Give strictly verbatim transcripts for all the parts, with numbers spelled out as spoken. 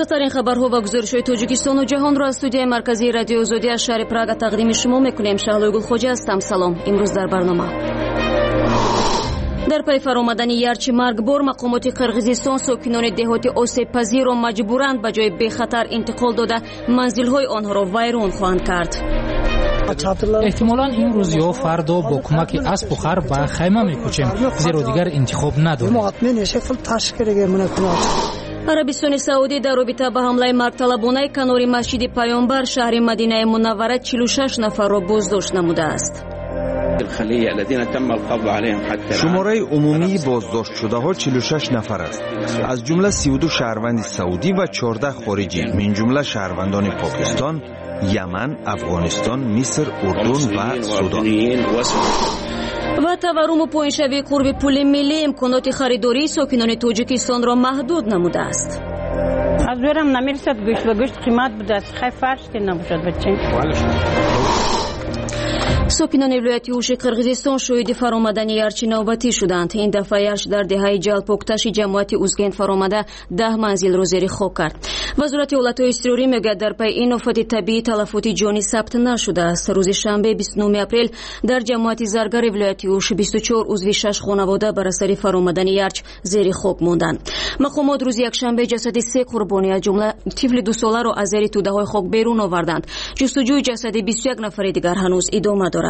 تازه‌ترین خبرها و گزارش‌های تاجیکستان و جهان را از استودیوی مرکزی رادیو آزادی از شهر پراگ تقدیم شما می‌کنیم. شهلا گلخوجی هستم. سلام. امروز در برنامه در پی فرآمدن یارچ مرگبار مقامات قرقیزستان ساکنان دهات آسیب پذیر را مجبورند به جای بی خطر انتقال داده منزل‌های آنها را ویران خواهند کرد. احتمالاً این روز یا فردا با کمک اسب و خر به خیمه می‌کوچیم، زیرا دیگر انتخاب نداریم. عربستان سعودی در رابطه با حمله مرگطلبانه کنار مسجد پیامبر شهر مدینه منوره چهل و شش نفر را بازداشت نموده است. شماره عمومی بازداشت شده ها چهل و شش نفر است، از جمله سی و دو شهروند سعودی و چهارده خارجی، من جمله شهروندان پاکستان، یمن، افغانستان، مصر، اردن و سودان. و تورم و پایین‌شوی قرب پول ملی امکانات خریداری ساکنان تاجیکستان را محدود نموده است. از برم نمیرسد گوشت و گوشت قیمت بوده است، خیلی فرش نباشد بچه. ساکنان ولایت اوش قرقیزستان شاهد فرآمدن یارچ نوبتی شدند. این دفعه یارچ در دهه جلپوکتش جماعت اوزگند فرآمده ده منزل را زیر خاک کرد. وزارت حالتهای اضطراری میگوید در پی این آفت طبیعی تلفات جانی ثبت نشده است. روز شنبه بیست و نه اپریل در جماعت زرگر ولایت اوش بیست و چهار عضو شش خانواده بر اثر فرآمدن یارچ زیر خاک ماندند. مقامات روز یکشنبه جسد سه قربانی از جمله طفل دو ساله را از زیر توده‌های خاک بیرون آوردند. جستجوی جسد بیست و یک نفر دیگر هنوز ادامه دارد.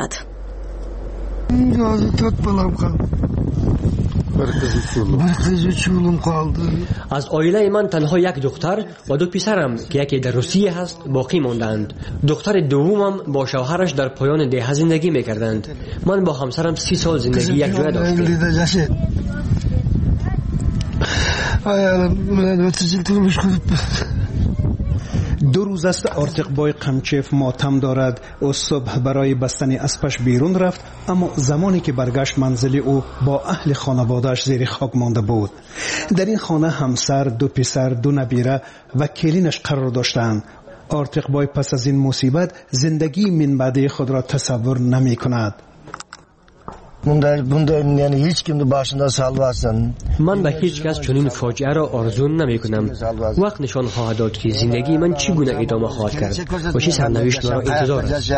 از عائله من تنها یک دختر و دو پسرم که یکی در روسیه هست باقی ماندند. دختر دومم با شوهرش در پایان دهه زندگی میکردند. من با همسرم سی سال زندگی یک جای داشتیم. دو روز است آرتقبای قمچیف ماتم دارد. او صبح برای بستن اسبش بیرون رفت، اما زمانی که برگشت منزل او با اهل خانواده‌اش زیر خاک مانده بود. در این خانه همسر، دو پسر، دو نبیره و کلینش قرار داشتند. آرتقبای پس از این مصیبت زندگی من بعدی خود را تصور نمی کند. من به هیچ کس چنین فاجعه را آرزو نمی کنم. وقت نشان خواهد داد که زندگی من چگونه ادامه خواهد کرد و چه سرنوشت مرا انتظار است.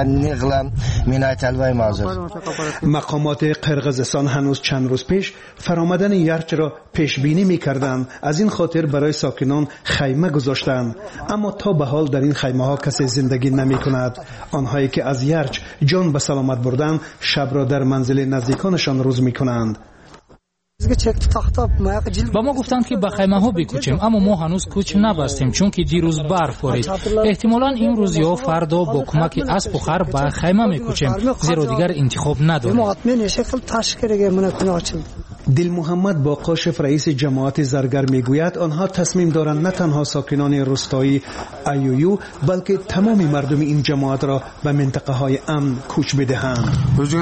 مقامات قرقیزستان هنوز چند روز پیش فرآمدن یارچ را پیش بینی می کردند. از این خاطر برای ساکنان خیمه گذاشتند، اما تا به حال در این خیمه ها کسی زندگی نمی کند. آنهایی که از یارچ جان به سلامت بردند شب را در منزل نزدیکانشان روز می کنند. با ما گفتند که به خیمه ها بکوچیم، اما ما هنوز کوچ نبستیم چون که دیروز برف بارید. احتمالاً این روز یا فردا با کمک اسب و خر به خیمه میکوچیم، زیرا دیگر انتخاب نداریم. دل محمد با قاشف رئیس جماعت زرگر میگوید آنها تصمیم دارند نه تنها ساکنان روستایی ایویو بلکه تمام مردم این جماعت را به منطقه های امن کوچ بدهند.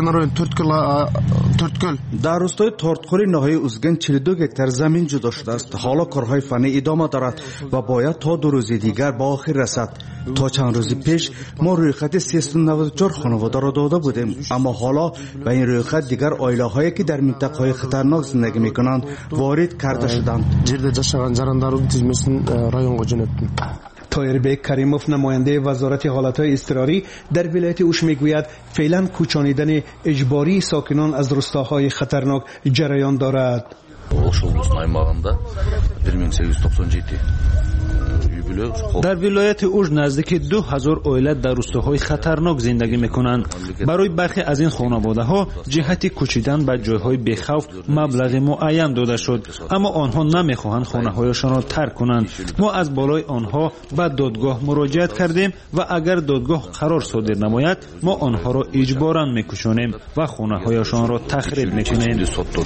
در روستای تورتقل ناحیه اوزگند چهل و دو هکتار زمین جدا شده است. حالا کارهای فنی ادامه دارد و باید تا دو روز دیگر به آخر رسد. تا چند روز پیش ما روی خط سیصد و نود و چهار خانواده را داده بودیم، اما حالا به این روی خط دیگر عائله هایی که در منطقه های خطرناک زندگی میکنند وارد کرده شدند. طاهر بیگ کریموف نماینده وزارت حالتهای اضطراری در ولایت اوش میگوید فعلا کوچانیدن اجباری ساکنان از روستاهای خطرناک جریان دارد. اوش облысының аймағында bir ming sekiz yüz to'qson yetti در ولایت اوج نزدیک دو هزار عائله در روستاهای خطرناک زندگی میکنند. برای برخی از این خانواده ها جهت کوچیدن به جایهای بی‌خوف مبلغ معین داده شد، اما آنها نمیخواهند خانه هایشان را ترک کنند. ما از بالای آنها به دادگاه مراجعت کردیم و اگر دادگاه قرار صادر نماید ما آنها را اجباراً میکشانیم و خانه هایشان را تخریب میکنیم.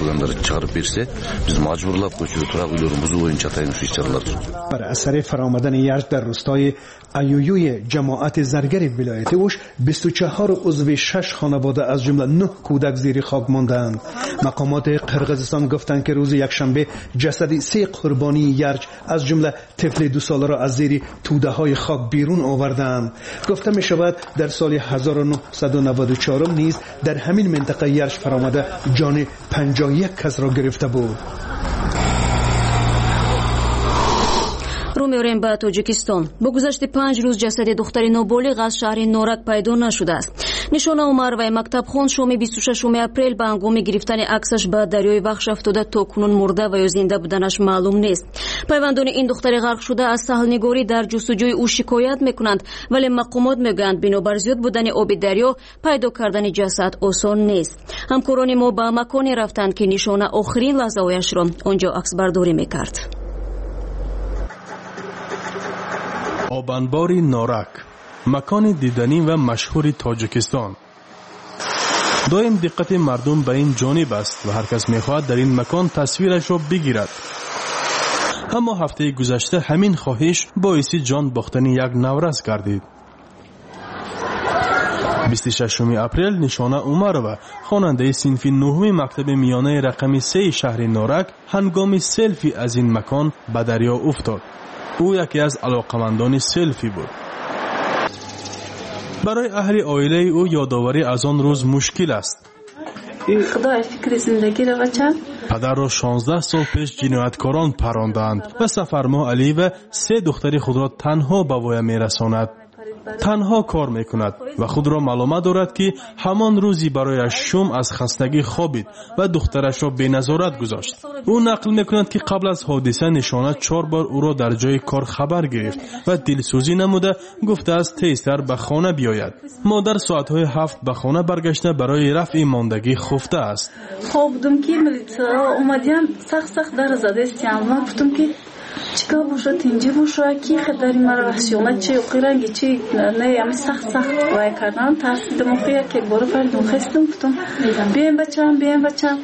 بر اثر فرآمدن یارچ در روستای ایویوی جماعت زرگر ولایت اوش بیست و چهار عضو شش خانواده از جمله نه کودک زیر خاک ماندند. مقامات قرقیزستان گفتند که روز یکشنبه جسد سه قربانی یارچ از جمله طفل دو ساله را از زیر توده های خاک بیرون آوردند. گفته می شود در سال هزار و نهصد و نود و چهار نیز در همین منطقه یارچ فرآمده جان پنجاه و یک کس را گرفته بود. رو می‌آوریم به تاجیکستان. با گذشت پنج روز جسد دختری نابالغ از شهر نورک پیدا نشده است. نشانه عمر و مکتبخوان شام بیست و ششم اپریل به هنگام گرفتن عکسش به دریای وخش افتاده تا کنون مرده و یا زنده بودنش معلوم نیست. پیوندان این دختر غرق شده از ساحلنگاری در جستجوی او شکایت میکنند، ولی مقامات میگویند بنابر زیاد بودن آب دریا پیدا کردن جسد آسان نیست. همکاران ما به مکانی رفتند که نشانه آخرین لحظه‌هایش را آنجا عکس برداری میکرد. آبانبار نورک، مکان دیدنی و مشهور تاجیکستان. دائم دقت مردم به این جانب است و هر کس میخواهد در این مکان تصویرش را بگیرد. اما هفته گذشته همین خواهش باعث جان باختن یک نورس گردید. بیست و ششم اپریل نشانه عمرova خواننده صنف نهم مکتب میانه رقم سه شهر نورک هنگام سلفی از این مکان به دریا افتاد. او یکی از علاقمندان سلفی بود. برای اهل عائله او یادآوری از آن روز مشکل است. خدای فکر زندگی را بچم. پدر را شانزده سال پیش جنایتکاران پراندند و سفرما علی و سه دختر خود را تنها به وی میرساند. تنها کار میکند و خود را معلومت دارد که همان روزی برایش شوم از خستگی خوابید و دخترش را به نظارت گذاشت. او نقل میکند که قبل از حادثه نشانه چهار بار او را در جای کار خبر گرفت و دلسوزی نموده گفته است تیزتر به خانه بیاید. مادر ساعتهای هفت به خانه برگشته برای رفع ماندگی خفته است. خواب بودم که اومدیم سخت سخت در زده استیام گفتم که چیکار باشه تینجی باشه کی خداری مرا وحشیانه چی قرنگی چی نه یعنی سخت سخت وای کردن ترسیدم که که برو فردم خستم گفتم بیام بچم بیام بچم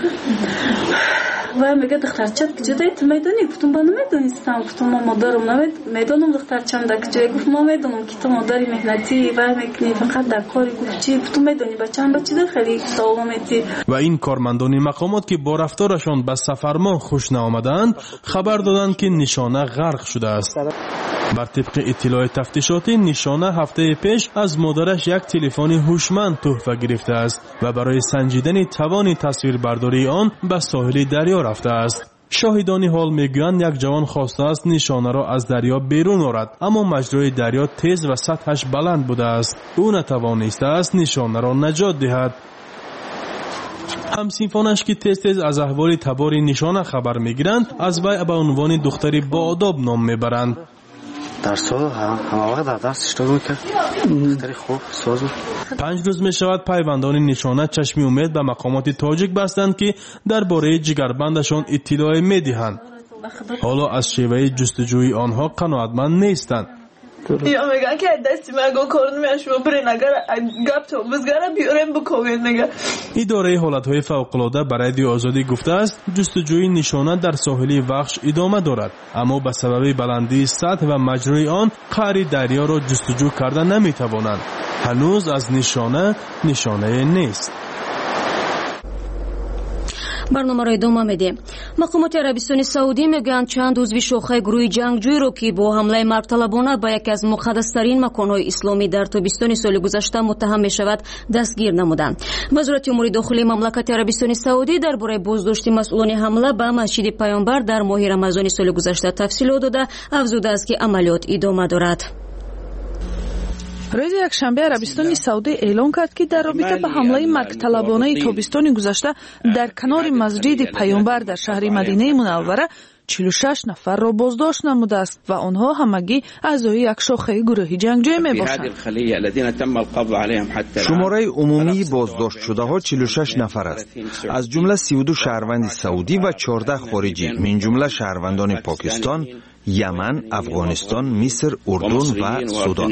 و میگه دخترچه کجایی تو میدونی؟ گفتم من نمیدونستم. گفتم ما مادرم نمیدونم دخترچم در کجایی. گفت ما میدونم که تو مادری مهنتی و میکنی فقط در کاری. گفت چی؟ گفتم میدونی بچم بچه در خیلی سلامتی. و این کارمندان مقامات که با رفتارشان به سفرمان خوش نآمدند خبر دادند که نشانه غرق شده است. بر طبق اطلاع تفتیشاتی نشانه هفته پیش از مادرش یک تلفن هوشمند تحفه گرفته است و برای سنجیدن توان تصویربرداری آن به ساحل دریا رفته است. شاهدان حال میگویند یک جوان خواسته است نشانه را از دریا بیرون آورد، اما مجرای دریا تیز و سطحش بلند بوده است. او نتوانسته است نشانه را نجات دهد. همسینفانش که تیز تیز از احوال تبار نشانه خبر میگیرند از وی به عنوان دختری با آداب نام میبرند. درس ها همه وقت در درس اشتغال میکرد. دختری خوب ساز بود. پنج روز می شود پیوندان نشانه چشم امید به مقامات تاجیک بستند که درباره جگربندشان اطلاع میدهند. حالا از شیوه جستجوی آنها قناعتمند نیستند. یا میگن که دستی مگو کار نمیشه و برین اگر گپ تو بزگره بیاریم بکوین میگه. اداره حالتهای فوق‌العاده برای رادیو آزادی گفته است جستجوی نشانه در ساحل وخش ادامه دارد، اما به سبب بلندی سطح و مجرای آن قعر دریا را جستجو کرده نمیتوانند. هنوز از نشانه نشانه نیست. برنامه را ادامه میدیم. مقامات عربستان سعودی میگویند چند عضو شاخه گروه جنگجویی را که با حمله مرگطلبانه به یکی از مقدس‌ترین مکان‌های اسلامی در تابستان سال گذشته متهم میشود دستگیر نمودند. وزارت امور داخلی مملکت عربستان سعودی درباره بازداشت مسئولان حمله به مسجد پیامبر در ماه رمضان سال گذشته تفصیلات داده افزوده است که عملیات ادامه دارد. روز یکشنبه عربستان سعودی اعلام کرد که در رابطه با حمله مرگطلبانه تابستان گذشته در کنار مسجد پیامبر در شهر مدینه منوره چهل و شش نفر را بازداشت نموده است و آنها همگی اعضای یک شاخه گروه جنگجوی میباشند. شماره عمومی بازداشت شده ها چهل و شش نفر است، از جمله سی و دو شهروند سعودی و چهارده خارجی، من جمله شهروندان پاکستان، یمن، افغانستان، مصر، اردن و سودان.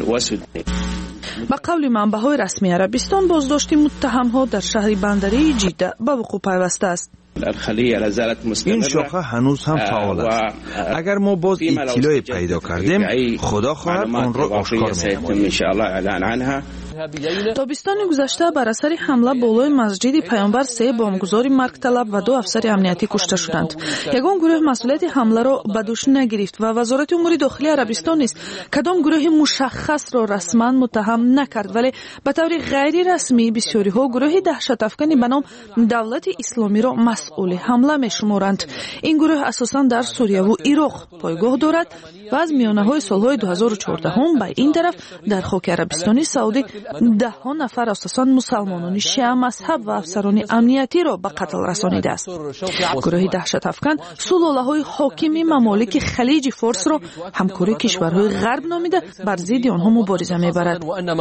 با قول منبع‌های رسمی عربستان بازداشت متهم‌ها در شهر بندری جده به وقوع پیوسته است. این شاخه هنوز هم فعال است. اگر ما باز اطلاعی پیدا کردیم خدا خواهد آن را آشکار می‌کنیم. тобистони гузашта бар асари ҳамла болои масҷиди паёнбар се бомгузори маргталаб ва ду афсари амниятӣ кушта шуданд. ягон гурӯҳ масъулияти ҳамларо ба дӯш нагирифт ва вазорати умури дохилии арабистон низ кадом гурӯҳи мушаххасро расман муттаҳам накард, вале ба таври ғайрирасмӣ бисёриҳо гурӯҳи даҳшатафкани ба ном давлати исломиро масъули ҳамла мешуморанд. ин гурӯҳ асосан дар сурияву ироқ пойгоҳ дорад ва аз миёнаҳои солҳои дуҳазору чордаҳум ба ин тараф дар хоки арабистони саудӣ даҳҳо нафар асосан мусалмонони шиа мазҳаб ва афсарони амниятиро ба қатл расонидааст. гурӯҳи даҳшатафкан сулолаҳои ҳокими мамолики халиҷи форсро ҳамкории кишварҳои ғарб номида бар зидди онҳо мубориза мебарад.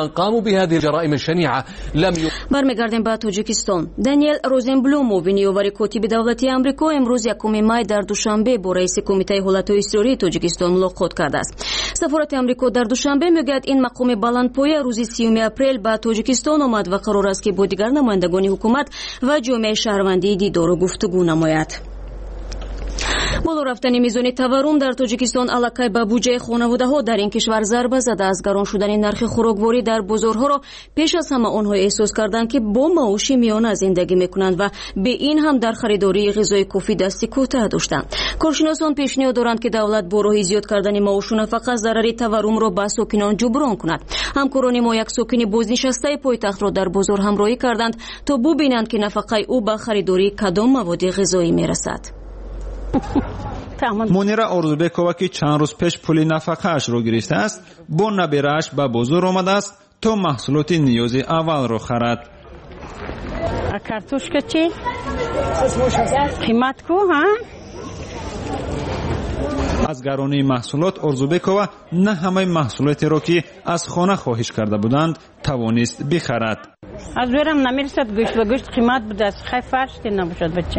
бармегардем ба тоҷикистон. даниэл розенблюм муовини котиби давлатии амрико имрӯз якуми май дар душанбе бо раиси кумитаи ҳолатҳои изтирории тоҷикистон мулоқот кардааст. сафорати амрико дар душанбе мегӯяд ин мақоми баландпоя рӯзи сиюми апрел ба тоҷикистон омад ва қарор аст ки бо дигар намояндагони ҳукумат ва ҷомеаи шаҳрвандӣ дидору гуфтугӯ намояд. боло рафтани мизони таваррум дар тоҷикистон аллакай ба буҷаи хонаводаҳо дар ин кишвар зарба зада аз гарон шудани нархи хӯрокворӣ дар бозорҳоро пеш аз ҳама онҳо эҳсос карданд ки бо маоши миёна зиндагӣ мекунанд ва бе ин ҳам дар харидории ғизои кофӣ дасти кӯтаҳ доштанд. коршиносон пешниҳод доранд ки давлат бо роҳи зиёд кардани маошу нафақа зарари таваррумро ба сокинон ҷуброн кунад. ҳамкорони мо як сокини бознишастаи пойтахтро дар бозор ҳамроҳӣ карданд то бубинанд ки нафақаи ӯ ба харидории кадом маводи ғизоӣ мерасад. мунира орзубекова ки чанд рӯз пеш пули нафақаашро гирифтааст, бо наберааш ба бозор омадааст то маҳсулоти ниёзи аввалро харад. картошка чи? қимат ку, ҳа? аз гаронии маҳсулот орзубекова на ҳамаи маҳсулотеро ки аз хона хоҳиш карда буданд тавонист бихарад. аз верам намерасад гӯшт ва гӯшт қимат будааст. хай фарште набошад баче.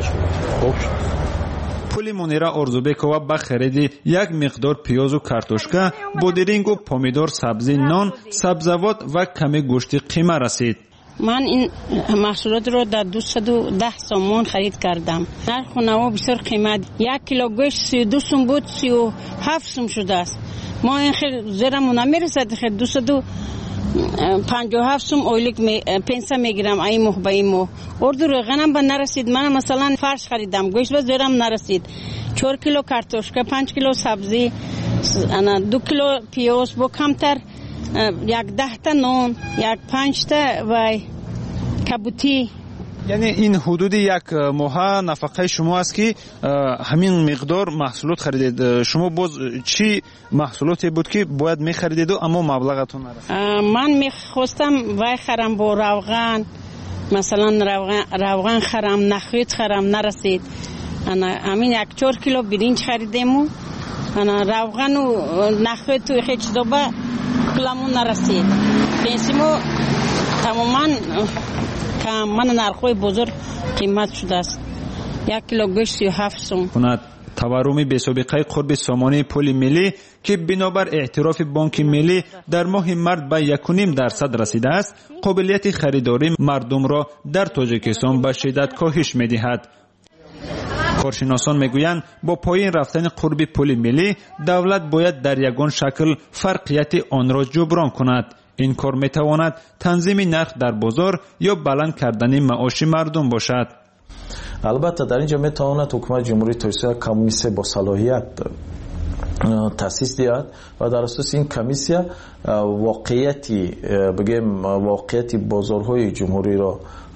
пули мунира орзубекова ба хариди як миқдор пиёзу картошка, бодирингу помидор, сабзи, нон, сабзавот ва каме гӯшти қима расид. ман ин маҳсулотро дар дусаду даҳ сомон харид кардам. нарху наво бисёр қимат. як кило гӯшт сию ду сум буд, сию ҳафт сум шудааст. мо ин хел зерамо намерасад хел дусаду панҷоҳу ҳафт сум ойлик пенса мегирам ай моҳ ба ин моҳ. орду рӯғанам ба нарасид. ман масалан фарш харидам, гӯшт ба зерам нарасид. чор кило картошка, панҷ кило сабзи, ду кило пиёз, бо камтар як даҳта нон, як панҷта вай кабутӣ. яъне ин ҳудуди як моҳа нафақаи шумо аст ки ҳамин миқдор маҳсулот харидед. шумо боз чӣ маҳсулоте буд ки бояд мехаридеду аммо маблағатон нарасид? ман мехостам вай харам бо равған, масалан равған харам, нахӯд харам, нарасид. ҳамин як чор кило биринҷ харидему, равғану нахӯду хечдоба пуламон нарасид. пенсимо тамоман ман нархои бозор қимат шудааст. як кило гӯшт сию ҳафт сум. таварруми бесобиқаи қурби сомонии пули миллӣ ки бинобар эътирофи бонки миллӣ дар моҳи март ба якуним дарсад расидааст, қобилияти харидории мардумро дар тоҷикистон ба шиддат коҳиш медиҳад. коршиносон мегӯянд бо поин рафтани қурби пули миллӣ давлат бояд дар ягон шакл фарқияти онро ҷуброн кунад. ин кор метавонад танзими нарх дар бозор ё баланд кардани маоши мардум бошад. албатта дар инҷо метавонад ҳукумати ҷумҳурии тоҷикистон комиссия бо салоҳият таъсис диҳад ва дар асоси ин комиссия воқеияти бигем воқеияти бозорҳои ҷумҳуриро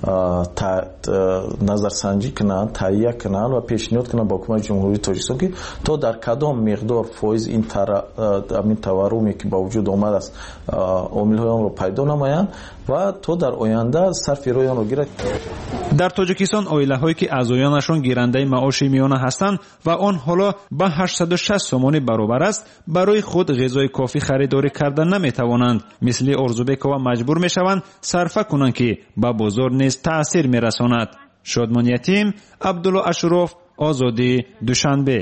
назарсанҷӣ кунанд, таҳия кунанд ва пешниҳод кунанд ба ҳукумати ҷумҳурии тоҷикистон ки то дар кадом миқдор фоиз ин таварруме ки ба вуҷуд омадааст омилҳои онро пайдо намоянд ва то дар оянда сарфи роҳи онро гирад. дар тоҷикистон оилаҳое ки аъзоёнашон гирандаи маоши миёна ҳастанд ва он ҳоло ба ҳаштаду шаш сомони баробар аст, барои худ ғизои кофӣ харидорӣ карда наметавонанд. мисли орзубекова маҷбур мешаванд сарфа кунанд ки ба бозор низ таъсир мерасонад. шодмон ятим, абдулло ашуроф, озодӣ, душанбе.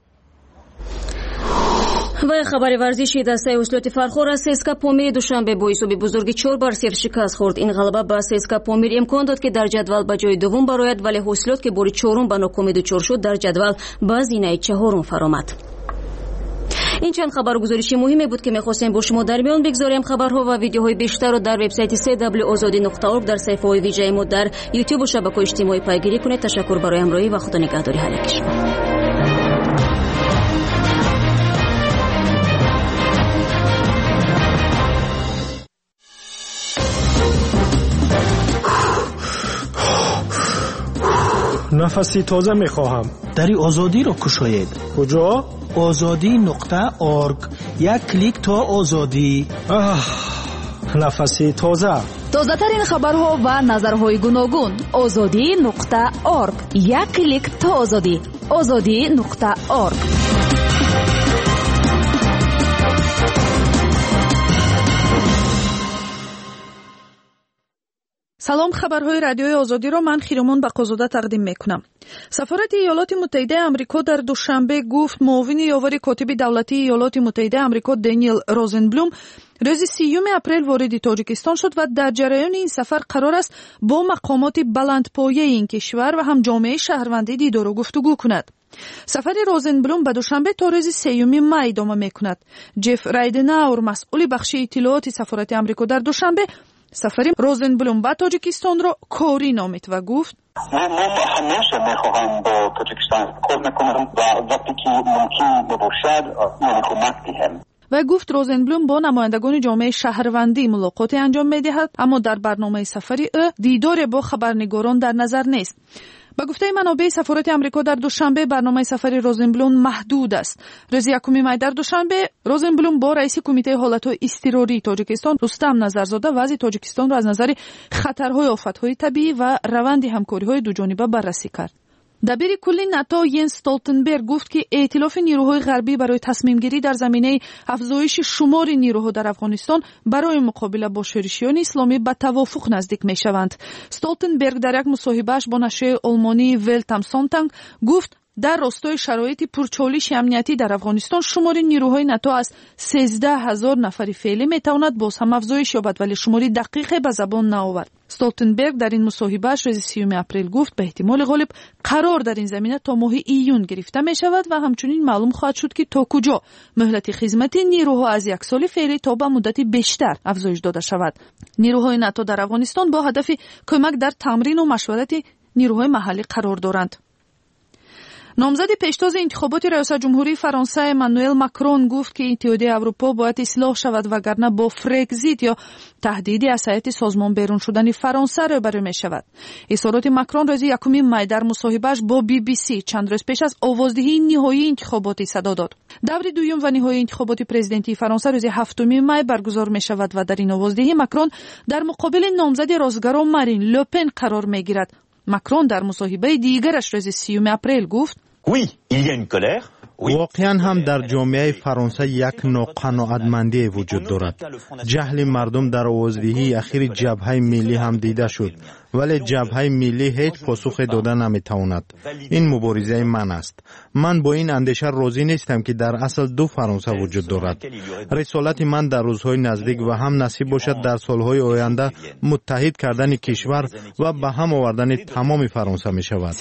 ва хабари варзиши дастаи ҳуслоти фархор аз ССК Помири Душанбе бо ҳисоби бузурги чор бар сифр шикаст хӯрд. ин ғалаба ба ССК Помир имкон дод ки дар ҷадвал ба ҷои дуввум барояд, вале ҳуслот ки бори чорум ба нокомӣ дучор шуд дар ҷадвал ба зинаи чаҳорум фаромад. این چند خبرگزارشی مهمی بود که می‌خواستیم با شما در میان بگذاریم. خبرها و ویدیوهای بیشتر رو در وبسایت سه دبلیو آزادی نقطه اورگ در صفحه‌های ویژه ما در یوتیوب و شبکه‌های اجتماعی پیگیری کنید. تشکر برای همراهی و خدا نگهداری اهل کشور. نفسی تازه میخواهم. دری آزادی را کشاید. کجا؟ آزادی نقطه اورگ. یک کلیک تا آزادی. آه، نفسی تازه. تازه ترین خبرها و نظرهای گوناگون. آزادی نقطه اورگ. یک کلیک تا آزادی. آزادی نقطه اورگ. سلام، خبرهای رادیوی آزادی را من خیرمون بقازاده تقدیم میکنم. سفارت ایالات متحده آمریکا در دوشنبه گفت معاون یاور کاتب دولتی ایالات متحده آمریکا دانیل روزنبلوم روز سیوم اپریل وارد تاجیکستان شد و در جریان این سفر قرار است با مقامات بلندپایه این کشور و هم جامعه شهروندی دیدار و گفتگو کند. سفر روزنبلوم به دوشنبه تا روز سیوم می ادامه میکند. جف رایدناور مسئول بخش اطلاعات سفارت آمریکا در دوشنبه سفر روزنبلوم به تاجیکستان را کاری نامید و گفت من همیشه میخواهم با تاجیکستان کار میکنم و وقتی که ممکن باشد من کمک دهم. و گفت روزنبلوم با نمایندگان جامعه شهروندی ملاقات انجام میدهد، اما در برنامه سفری او دیدار با خبرنگاران در نظر نیست. با گفته منابع سفارت آمریکا در دوشنبه برنامه سفر روزنبلوم محدود است. روز یکم می در دوشنبه روزنبلوم با رئیس کمیته حالت‌های اضطراری تاجیکستان رستم نظرزاده وضع تاجیکستان را از نظر خطرهای آفت‌های طبیعی و روند همکاری‌های دوجانبه بررسی کرد. دبیر کلی ناتو ینس استولتنبرگ گفت که ائتلاف نیروهای غربی برای تصمیم گیری در زمینه افزایش شمار نیروها در افغانستان برای مقابله با شورشیان اسلامی به توافق نزدیک می شوند. استولتنبرگ در یک مصاحبه‌اش با نشریه آلمانی ولت ام سونتاگ گفت در راستای شرایط پرچالش امنیتی در افغانستان شمار نیروهای ناتو از سیزده هزار نفری فعلی میتواند باز هم افزایش یابد، ولی شماری دقیق به زبان نآورد. استولتنبرگ در این مصاحبه‌اش روز سیوم اپریل گفت به احتمال غالب قرار در این زمینه تا ماه ایون گرفته می شود و همچنین معلوم خواهد شد که تا کجا مهلت خدمت نیروها از یک سال فعلی تا به مدت بیشتر افزایش داده شود. نیروهای ناتو در افغانستان با هدف کمک در تمرین و مشورت نیروهای محلی قرار دارند. نامزد پیشتاز انتخابات ریاست جمهوری فرانسه امانوئل ماکرون گفت که اتحادیه اروپا باید اصلاح شود وگرنه با فرگزیت یا تهدید اساسیت سازمان بیرون شدن فرانسه روبرو می شود. اظهارات ماکرون روز یکم می در مصاحبه‌اش با بی بی سی چند روز پیش از آوازدهی نهایی انتخابات صدا داد. دور دوم و نهایی انتخابات پرزیدنتی فرانسه روز هفتم می برگزار می شود و در این آوازدهی ماکرون در مقابل نامزد راستگرا مارین لوپن قرار می گیرد. ماکرون در مصاحبه دیگرش روز سیوم اپریل گفت واقعا هم در جامعه فرانسه یک ناقناعتمندی وجود دارد. جهل مردم در آوازدهی اخیر جبهه ملی هم دیده شد، ولی جبهه ملی هیچ پاسخ داده نمیتواند. این مبارزه من است. من با این اندیشه راضی نیستم که در اصل دو فرانسه وجود دارد. رسالت من در روزهای نزدیک و هم نصیب باشد در سالهای آینده متحد کردن کشور و به هم آوردن تمام فرانسه می شود.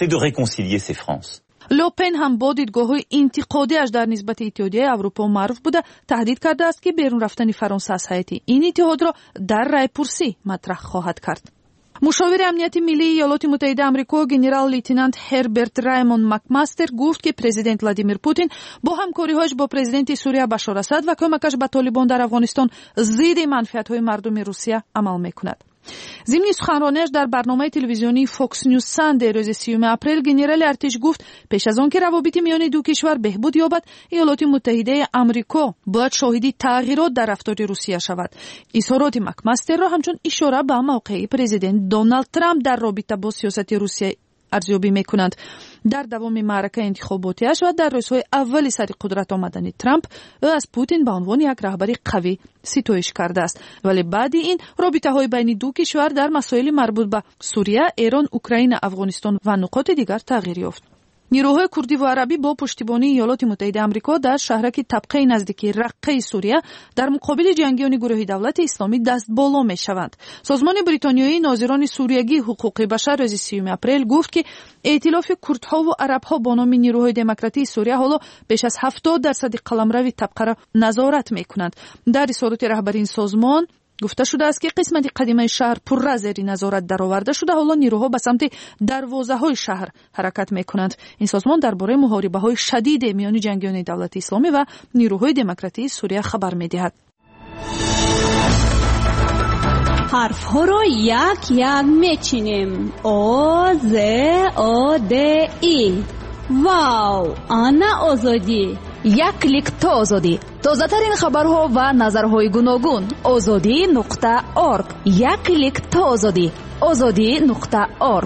لوپن هم با دیدگاه‌های انتقادی‌اش در نسبت اتحادیه اروپا معروف بوده تهدید کرده است که بیرون رفتن فرانسه از هیئت این اتحاد را در رایپرسی مطرح خواهد کرد. مشاور امنیت ملی ایالات متحده آمریکا گنرال لیتنانت هربرت رایموند مکماستر گفت که پرزیدنت ولادیمیر پوتین با همکاری‌هاش با پرزیدنت سوریه بشار اسد و کمکش به طالبان در افغانستان ضد منفعت‌های مردم روسیه عمل می‌کند. ضمن سخنرانیش در برنامه تلویزیونی فوکس نیوز ساندی روز سیوم اپریل گنرال ارتش گفت پیش از آن که روابط میان دو کشور بهبود یابد ایالات متحده آمریکا باید شاهد تغییرات در رفتار روسیه شود. اظهارات مکماستر را همچون اشاره به موقع پرزیدنت دونالد ترامپ در رابطه با سیاست روسیه ارزیابی میکنند. در دوام معرکه انتخاباتیش و در روزهای اول سر قدرت آمدن ترامپ او از پوتین به عنوان یک رهبر قوی ستایش کرده است، ولی بعد این رابطه های بین دو کشور در مسائل مربوط به سوریه، ایران، اوکراین، افغانستان و نقاط دیگر تغییر یافت. نیروهای کردی و عربی با پشتیبانی ایالات متحده آمریکا در شهرک طبقه نزدیکی رقه سوریه در مقابل جنگیان گروه دولت اسلامی دست بالا می‌شوند. سازمان بریتانیایی ناظران سوریگی حقوق بشر روز سیوم اپریل گفت که ائتلاف کردها و عربها با نام نیروهای دموکراتی سوریه حالا بیش از هفتاد درصد قلمرو طبقه را نظارت می‌کنند. در رسالت رهبر این سازمان گفته شده است که قسمت قدیمی شهر پرره زیر نظارت درآورده شده. حالا نیروها به سمت دروازه‌های شهر حرکت می‌کنند. این سازمان درباره محاربه‌های شدید میان جنگیان دولت اسلامی و نیروهای دموکراتی سوریه خبر می‌دهد. حرف‌ها را یک یک می‌چینیم. آ ز آ د ای. واو، آنا آزادی. یک کلیک تا آزادی. تازه‌ترین خبرها و نظرهای گوناگون. آزادی نقطه اورگ. یک کلیک تا آزادی. آزادی نقطه اورگ.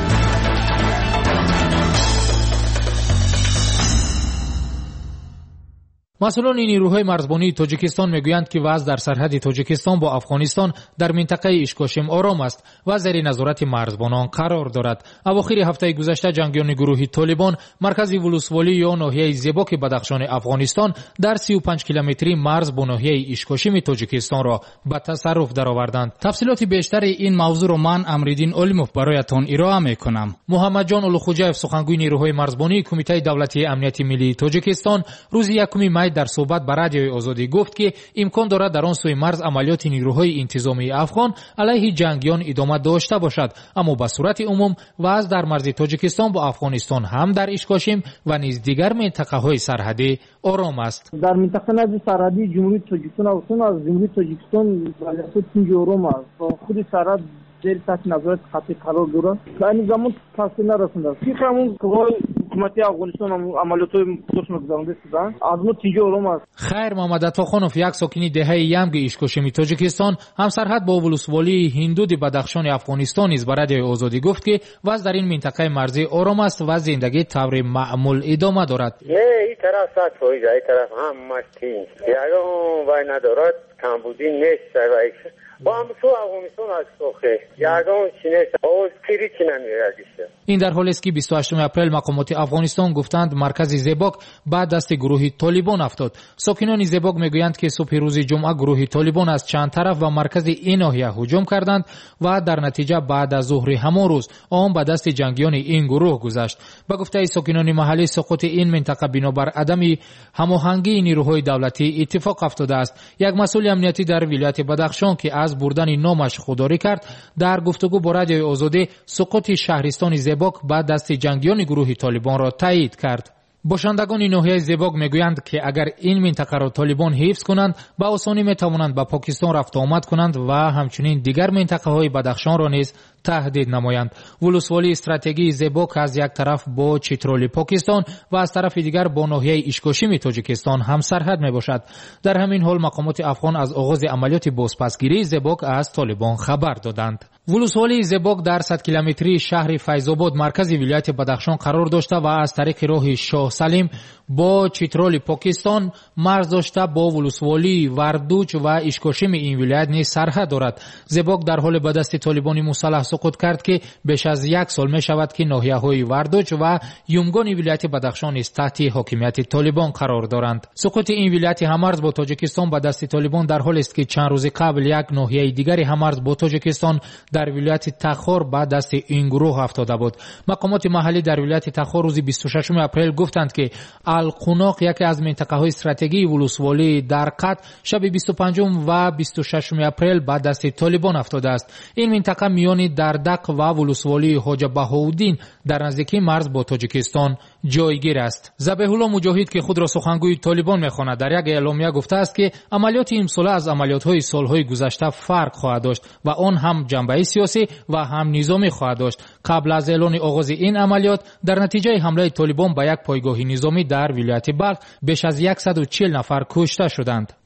مسئولان نیروهای مرزبانی تاجیکستان میگویند که وضع در سرحد تاجیکستان با افغانستان در منطقه ایشکاشم آرام است و زیر نظارت مرزبانان قرار دارد. اواخر هفته گذشته جنگیان گروه طالبان مرکز ولسوالی یا ناحیه زیباک بدخشان افغانستان در سی و پنج کیلومتری مرز با ناحیه ایشکاشم تاجیکستان را به تصرف درآوردند. تفصیلات بیشتر این موضوع را من امرالدین علیموف برایتان ارائه میکنم. محمد جان اولوخوجاєв سخنگوی نیروهای مرزبانی کمیته دولتی امنیت ملی تاجیکستان روز یکم می در صحبت با رادیوی آزادی گفت که امکان دارد در آن سوی مرز عملیات نیروهای انتظامی افغان علیه جنگیان ادامه داشته باشد، اما به صورت عموم وضع در مرز تاجیکستان با افغانستان هم در ایشکاشم و نیز دیگر منطقه‌های سرحدی آرام است. در منطقه نزد سرحدی جمهوری تاجیکستان و از جمهوری تاجیکستان وضعیت اینجا آرام است. خود سرحد در تحت نظارت خطی قرار دارد. در این زمان تاثیر نرسانده. فکر همون قوای حکومتی افغانستان عملیات‌های خودشون گذرانده شدن. از ما اینجا آرام است. خیر محمد عطاخانوف یک ساکنی دهه یمگ ایشکاشم تاجیکستان هم سرحد با ولسوالی هندود بدخشان افغانستان نیز به رادیوی آزادی گفت که وضع در این منطقه مرزی آرام است و زندگی طور معمول ادامه دارد. این طرف ساعت فویده، این طرف هم مشتین. یگان وای ندارد کمبودی نیست و با هم تو افغانستان از سوخه یگان چینه آوز پیری چینه میردیشه. این در حالی است که بیست و هشتم اپریل مقامات افغانستان گفتند مرکز زیباک بعد دست گروه طالبان افتاد. ساکنان زیباک میگویند که صبح روز جمعه گروه طالبان از چند طرف و مرکز این ناحیه هجوم کردند و در نتیجه بعد از ظهر همان روز آن به دست جنگیان این گروه گذشت. به گفته ساکنان محلی سقوط این منطقه بنابر عدم هماهنگی نیروهای دولتی اتفاق افتاده است. یک مسئول امنیتی در ولایت بدخشان که از بردن نامش خودداری کرد در گفتگو با رادیوی آزادی سقوط شهرستان زیباک بعد دست جنگیان گروه طالبان را تایید کرد. باشندگان ناحیه زیباک میگویند که اگر این منطقه را طالبان حفظ کنند به آسانی میتوانند به پاکستان رفت آمد کنند و همچنین دیگر منطقه های بدخشان را نیز تهدید نمایند. ولسوالی استراتژی زیباک از یک طرف با چترال پاکستان و از طرف دیگر با ناحیه ایشکاشم تاجیکستان هم سرحد میباشد. در همین حال مقامات افغان از آغاز عملیات بازپسگیری زیباک از طالبان خبر دادند. ولسوالی زیباک در صد کیلومتری شهر فیض‌آباد مرکز ولایت بدخشان قرار داشته و از طریق راه شاه سلیم با چترال پاکستان مرز داشته با ولسوالی وردوچ و ایشکاشم این ولایت نیز سرحد دارد. زیباک در حال به دست طالبان مسلح سقوط کرد که بیش از یک سال می شود که ناحیه‌های وردوچ و یومگان ولایت بدخشان است تحت حاکمیت طالبان قرار دارند. سقوط این ولایت همرز با تاجیکستان به دست طالبان در حالی است که چند روز قبل یک ناحیه دیگری همرز با تاجیکستان در ولایت تخار به دست این گروه افتاده بود. مقامات محلی در ولایت تخار روز بیست و ششم اپریل گفتند که القناق یکی از منطقه‌های استراتژیکی ولسوالی در قط شب بیست و پنجم و بیست و ششم اپریل به دست طالبان افتاده است. این منطقه میان دردق و ولسوالی حاج بهاءالدین در نزدیکی مرز با تاجیکستان جایگیر است. ذبیح الله مجاهد که خود را سخنگوی طالبان می‌خواند در یک اعلامیه گفته است که عملیات امساله از عملیات‌های سال‌های گذشته فرق خواهد داشت و آن هم جنبه سیاسی و هم نظامی خواهد داشت. قبل از اعلان آغاز این عملیات در نتیجه حمله طالبان به یک پایگاه نظامی در ولایت بلخ بیش از صد و چهل نفر کشته شدند.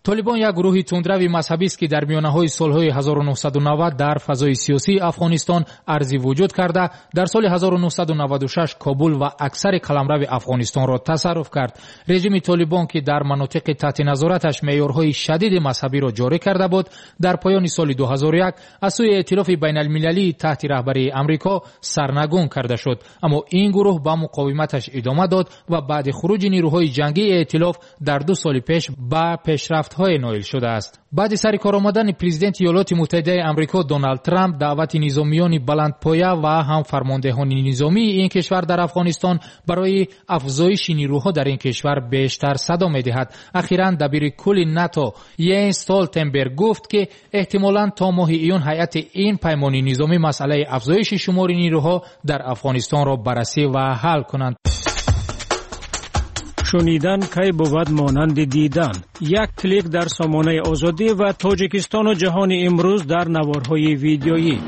طالبان یک گروه تندروی مذهبی است که در میانه‌های سال‌های هزار و نهصد و نود در فضای سیاسی افغانستان ارزی وجود کرده در سال هزار و نهصد و نود و شش کابل و اکثر قلمرو افغانستان را تصرف کرد. رژیم طالبان که در مناطق تحت نظارتش معیارهای شدید مذهبی را جاری کرده بود در پایان سال دو هزار و یک از سوی ائتلاف بین المللی تحت رهبری امریکا سرنگون کرده شد، اما این گروه با مقاومتش ادامه داد و بعد خروج نیروهای جنگی ائتلاف در دو سال پیش به پیشرفت‌های نائل شده است. بعد سر کار آمدن پرزیدنت ایالات متحده آمریکا دونالد ترامپ دعوت نظامیان بلندپایه و هم فرماندهان نظامی این کشور در افغانستان برای افزایش نیروها در این کشور بیشتر صدا می‌دهد. اخیراً دبیر کل ناتو یانس استولتنبرگ گفت که احتمالاً تا ماه ایون هیئت این پیمان نظامی مسئله افزایش شمار نیروها در افغانستان را بررسی و حل کنند. شنیدن کی بود مانند دیدن. یک کلیک در سامانه آزادی و تاجیکستان و جهان امروز در نوارهای ویدیویی.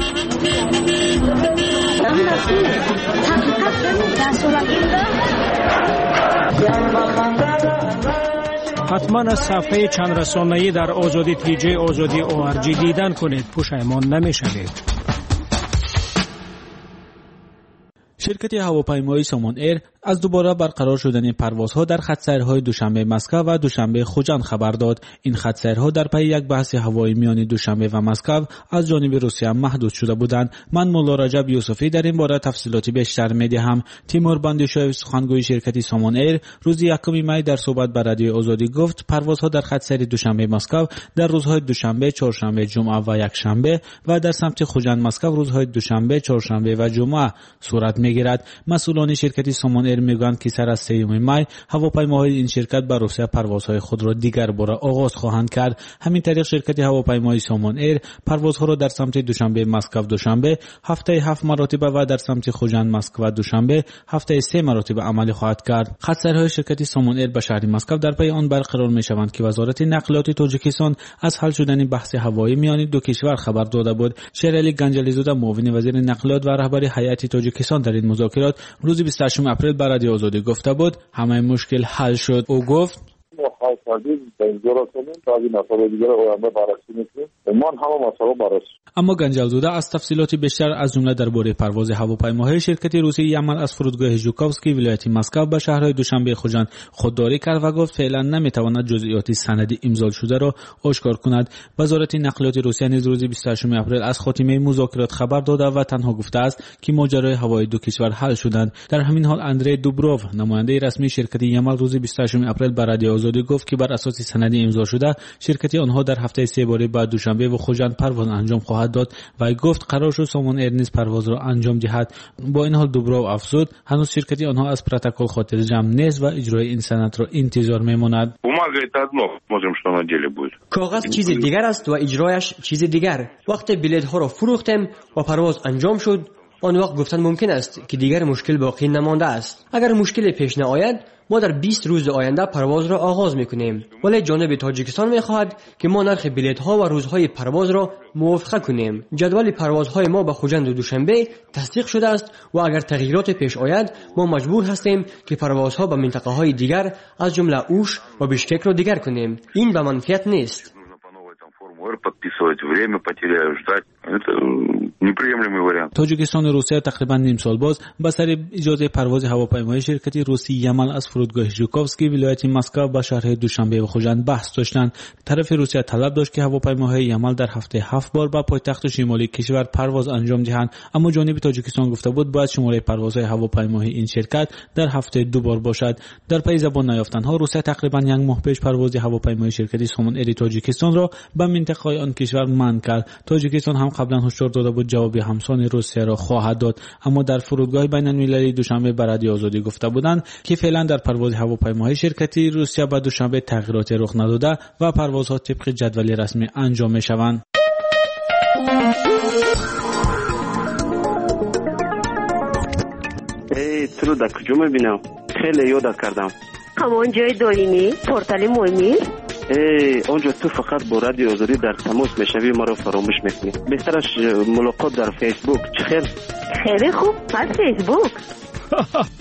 حتما از صفحه چند رسانه‌ای در آزادی تیجی آزادی او ار جی دیدن کنید، پشیمان نمی‌شوید. شرکت هواپیمایی سامان ایر از دوباره برقرار شدن پروازها در خط‌سیرهای دوشنبه مسکو و دوشنبه خوجند خبر داد. این خط‌سیرها در پی یک بحث هوایی میان دوشنبه و مسکو از جانب روسیه محدود شده بودند. من مولا رجب یوسفی در این باره تفصیلات بیشتر می‌دهم. تیمور بندیشوی سخنگوی شرکت سامان ایر روز یکم می در صحبت با رادیو آزادی گفت پروازها در خط‌سیر دوشنبه مسکو در روزهای دوشنبه، چهارشنبه، جمعه و یکشنبه و در سمت خوجند مسکو روزهای دوشنبه، چهارشنبه و جمعه صورت می‌گیرد. مسئولان شرکت سامان ایر میگویند که سر از سوم می هواپیماهای این شرکت به روسیه پروازهای خود را دیگر بار آغاز خواهند کرد. همین طریق شرکت هواپیمایی سامان ایر پروازها را در سمت دوشنبه مسکو دوشنبه هفته هفت مرتبه و در سمت خوجند مسکو دوشنبه هفته سه مرتبه عملی خواهد کرد. خط‌سیرهای شرکت سامان ایر به شهر مسکو در پی آن برقرار میشوند که وزارت نقلیات تاجیکستان از حل شدن بحث هوایی میان دو کشور خبر داده بود. شیرعلی گنجالیزاده معاون وزیر نقلیات و رهبر هیئت تاجیکستان در این مذاکرات روز بیست و هشتم اپریل به رادیو آزادی گفته بود همه مشکل حل شد. او گفت حل کردیم به اینجا رسیدیم تا این مسئله دیگر آینده بررسی میکنیم. من همه مسئله بررسی. اما گنجالزاده از تفصیلات بیشتر از جمله درباره پرواز هواپیماهای شرکت روسی یمن از فرودگاه ژوکوفسکی ولایت مسکو به شهرهای دوشنبه خوجند خودداری کرد و گفت فعلا نمیتواند جزئیات سندی امضا شده را آشکار کند. وزارت نقلیات روسیه نیز روز بیست و هشتم اپریل از خاتمه مذاکرات خبر داده و تنها گفته است که ماجرای هوایی دو کشور حل شدند. در همین حال اندری دوبروف نماینده رسمی شرکت یمن روز بیست و هشتم اپریل به رادیو آزادی گفت که بر اساس سندی امضا شده شرکت آنها در هفته سه باره بعد دوشنبه و خوجند پرواز انجام خواهد داد و گفت قرار شد سامان ایر نیز پرواز را انجام دهد. با این حال دوبروف افزود هنوز شرکت آنها از پروتکل خاطر جمع نیست و اجرای این سند را انتظار میماند. کاغذ چیز دیگر است و اجرایش چیز دیگر. وقتی بلیط ها را فروختیم و پرواز انجام شد آن وقت گفتن ممکن است که دیگر مشکل باقی نمانده است. اگر مشکل پیش نیاید ما در بیست روز آینده پرواز را آغاز میکنیم، ولی جانب تاجیکستان میخواهد که ما نرخ بلیط ها و روزهای پرواز را موافقه کنیم. جدول پروازهای ما به خوجند و دوشنبه تصدیق شده است و اگر تغییرات پیش آید ما مجبور هستیم که پروازها به منطقه های دیگر از جمله اوش و بشکک را دیگر کنیم. این به منفعت نیست. подписывать время потеряю ждать это неприемлемый вариант. تاجیکستان و روسیه تقریبا نیم سال باز با سر اجازه پرواز هواپیمای شرکت روسی یمن از فرودگاه ژوکوفسکی ولایت مسکو به شهر دوشنبه و خوجند بحث داشتند. طرف روسیه طلب داشت که هواپیماهای یمن در هفته هفت بار به پایتخت شمالی کشور پرواز انجام دهند، اما جانب تاجیکستان گفته بود باید شماره پروازهای هواپیماهای این شرکت در هفته دو بار باشد. در پی زبان نیافتنها روسیه تقریبا یک ماه پیش پرواز هواپیمای شرکت سامان ایر تاجیکستان را به منطقه آن کشور منع کرد. تاجیکستان هم قبلا هشدار داده بود جواب همسان روسیه را خواهد داد، اما در فرودگاه بین المللی دوشنبه به رادیو آزادی گفته بودند که فعلا در پرواز هواپیماهای شرکتی روسیه به دوشنبه تغییراتی رخ نداده و پروازها طبق جدول رسمی انجام می شوند. ای تو در کجا میبینم؟ خیلی یادت کردم. همون جای دارینی پورتال مهمی؟ ای اونجا تو فقط با رادیو آزادی در تماس میشوی ما رو فراموش میکنی. بهترش ملاقات در فیسبوک. چخیر؟ خیلی خوب. پس فیسبوک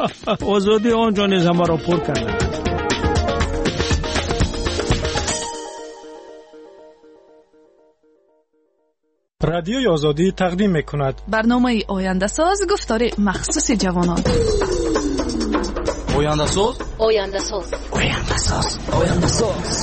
آزادی آنجا نیز ما رو پر کرده. رادیوی آزادی تقدیم میکند برنامه آینده ساز گفتار مخصوص جوانان. آینده ساز آینده ساز آینده ساز آینده ساز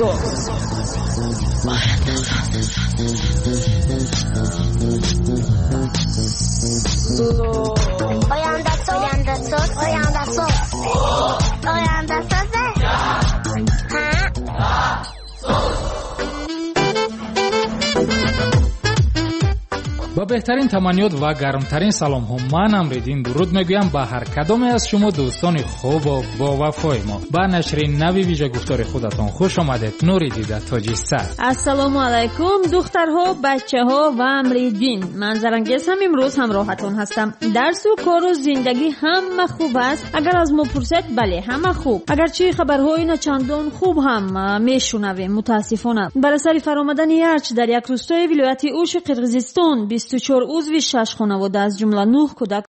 آینده ساز آینده ساز آینده ساز آینده ساز با بهترین تمنیات و گرمترین سلام ها من امریدین درود میگویم به هر کدام از شما دوستان خوب و با وفای ما. با نشر نوی ویژه گفتار خودتان خوش آمدید. نوری دیده تاجیستان. السلام علیکم دخترها بچه‌ها و امریدین. من زرنگیز هم امروز همراهتون هستم. درس و کار و زندگی همه خوب است. اگر از ما پرسید بله همه خوب. اگر چی خبرهای نچندان خوب هم میشنویم متاسفانه. بر اثر فرآمدن ارچ در یک روستای ولایت اوش قرقیزستان بیست و چهار عضو شش خانواده از جمله نه کودک